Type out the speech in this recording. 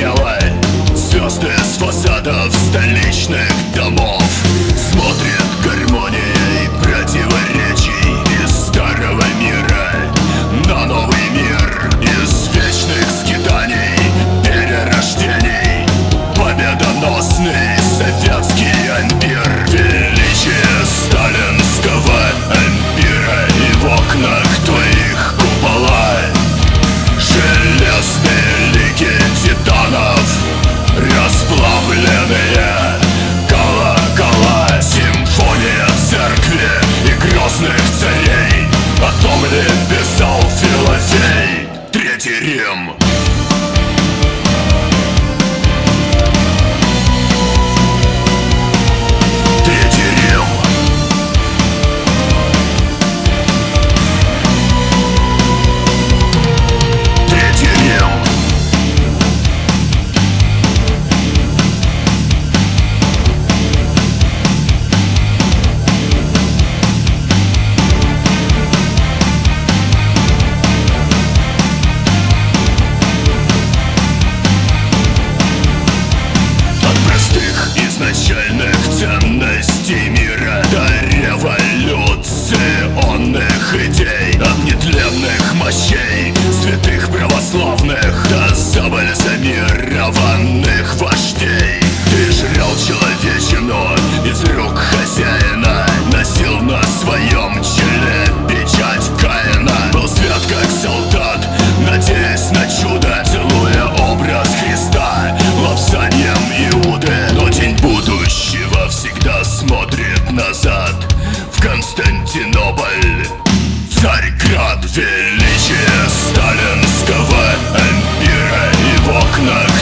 горело. Звезды с фасадов столичных домов смотрят гармонией противоречий из старого мира на новый мир, из вечных скитаний, перерождений. Победоносный советский ампир, величие сталинского ампира, и в окнах твоих купола железные лики титанов, расплавленные колокола, симфония церкви и грозных царей. О том ли писал Филофей? Третий Рим. Изначальных ценностей мира до революционных идей, от нетленных мощей святых православных до забальзамированных вождей. Ты жрал человечину из рук хозяина, носил на своем челе печать Каина, был свят как солдат, надеясь на чудо, целуя образ Христа лапсаньем Иуды. Но день будущего всегда смотрит назад в Константинополь, Царьград. Величие сталинского ампира, и в окнах